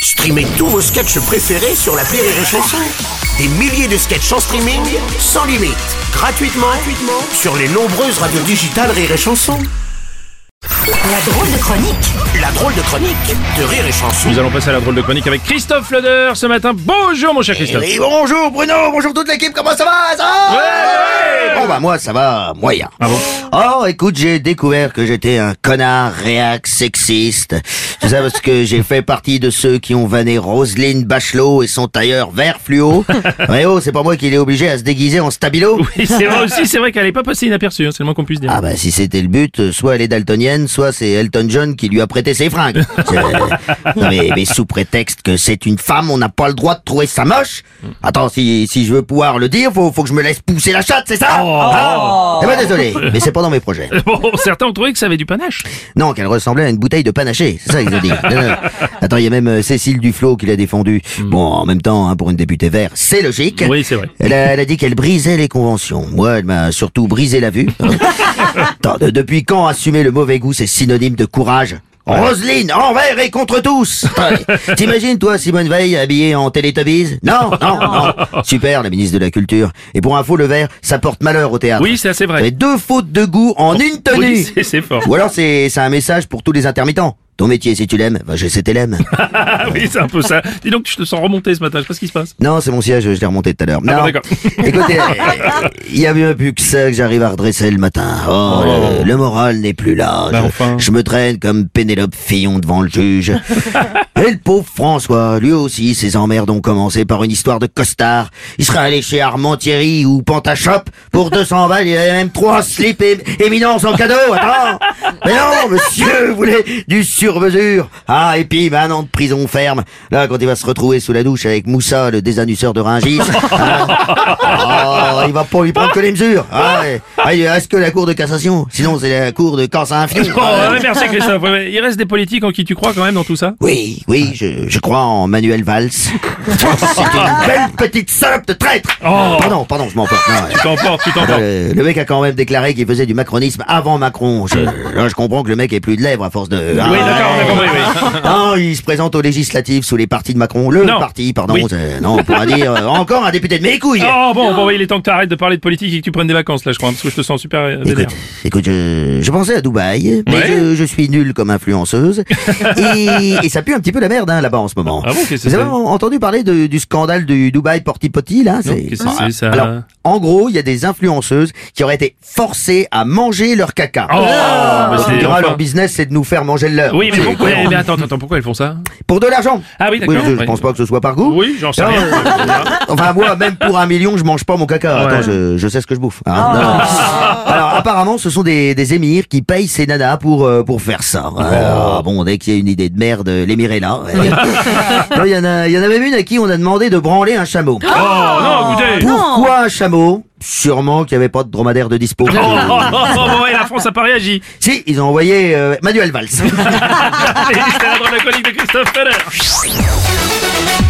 Streamez tous vos sketchs préférés sur l'appli Rire et Chanson. Des milliers de sketchs en streaming, sans limite, gratuitement sur les nombreuses radios digitales Rire et Chanson. La drôle de chronique. La drôle de chronique de Rire et Chanson. Nous allons passer à la drôle de chronique avec Christophe Leder ce matin. Bonjour mon cher Christophe. Oui, bonjour Bruno, bonjour toute l'équipe, comment ça va, Ouais. Bon bah moi ça va moyen. Ah bon? Oh écoute, j'ai découvert que j'étais un connard réac sexiste. Tout ça parce que j'ai fait partie de ceux qui ont vanné Roselyne Bachelot et son tailleur vert fluo. Mais oh, c'est pas moi qui l'ai obligé à se déguiser en stabilo. Oui, c'est vrai aussi, c'est vrai qu'elle est pas passée inaperçue, hein, c'est le moins qu'on puisse dire. Ah bah si c'était le but, soit elle est daltonienne, soit c'est Elton John qui lui a prêté ses fringues. Non, mais sous prétexte que c'est une femme, on n'a pas le droit de trouver ça moche. Attends, si je veux pouvoir le dire, faut que je me laisse pousser la chatte, c'est ça? Eh ben désolé, mais c'est pas dans mes projets. Bon, certains ont trouvé que ça avait du panache. Non, qu'elle ressemblait à une bouteille de panaché, c'est ça qu'ils ont dit. Non. Attends, il y a même Cécile Duflot qui l'a défendu. Bon, en même temps, hein, pour une députée vert, c'est logique. Oui, c'est vrai. Elle a dit qu'elle brisait les conventions. Moi, elle m'a surtout brisé la vue. Attends, depuis quand assumer le mauvais goût, c'est synonyme de courage? Roselyne, envers et contre tous. T'imagines, toi, Simone Veil, habillée en Teletubbies? Non. Super, la ministre de la Culture. Et pour info, le vert, ça porte malheur au théâtre. Oui, c'est assez vrai. Et 2 fautes de goût en une tenue. Oui, c'est fort. Ou alors c'est un message pour tous les intermittents. Ton métier, si tu l'aimes, je sais t'es l'aimes. Ah oui, c'est un peu ça. Dis donc, je te sens remonter ce matin, je sais pas ce qui se passe. Non, c'est mon siège, je l'ai remonté tout à l'heure. Ah Non, bon, d'accord. écoutez, il y a bien plus que ça que j'arrive à redresser le matin. Le moral n'est plus là. Bah, enfin. Je me traîne comme Pénélope Fillon devant le juge. Et le pauvre François, lui aussi, ses emmerdes ont commencé par une histoire de costard. Il serait allé chez Armand Thierry ou Pantashop pour 200 balles, il avait même 3 slips éminence en cadeau, attends. Mais non, monsieur voulait du sur-mesure. Ah, et puis, 1 an de prison ferme. Là, quand il va se retrouver sous la douche avec Moussa, le désannusseur de Rungis, il va pas lui prendre que les mesures. Il reste que la cour de cassation. Sinon, c'est la cour de Casse-Infion. Merci Christophe. Ouais, il reste des politiques en qui tu crois quand même dans tout ça? Oui, je crois en Manuel Valls. C'est une belle petite salope de traître. Pardon, je m'emporte. Tu t'emportes. Le mec a quand même déclaré qu'il faisait du macronisme avant Macron. Je comprends que le mec ait plus de lèvres à force de... Oui, d'accord, on a compris, oui. Non, il se présente aux législatives sous les partis de Macron. Non. Parti, pardon. Oui. Non, on pourra dire encore un député de mes couilles. Bon, il est temps que tu arrêtes de parler de politique et que tu prennes des vacances là, je crois, parce que je te sens super vénère. Écoute, je pensais à Dubaï, mais Ouais. je suis nulle comme influenceuse. et ça pue un petit peu la merde là-bas en ce moment. Ah bon, qu'est-ce que Vous c'est? avez entendu parler du scandale du Dubaï Porti Potty là? Non, qu'est-ce que c'est ça? Alors, en gros, il y a des influenceuses qui auraient été forcées à manger leur caca. Mais Donc, c'est on dira, enfin. leur business, c'est de nous faire manger le leur. Oui, C'est cohérent. mais attends, pourquoi ils font ça? Pour de l'argent. Ah oui, d'accord. Je pense pas que ce soit par goût. Oui, j'en sais Non, rien. Enfin, moi, même pour 1 million, je mange pas mon caca. Ouais. Attends, je sais ce que je bouffe. Non. Alors, apparemment, ce sont des émirs qui payent ces nanas pour faire ça. Bon, dès qu'il y a une idée de merde, l'émir est là. Non, il y en a même une à qui on a demandé de branler un chameau. Non, écoutez. Pourquoi un chameau? Sûrement qu'il n'y avait pas de dromadaire de dispo. Bon, ouais, la France a pas réagi. Si, ils ont envoyé Manuel Valls. Allez, c'était la drôle de chronique de Christophe Leder.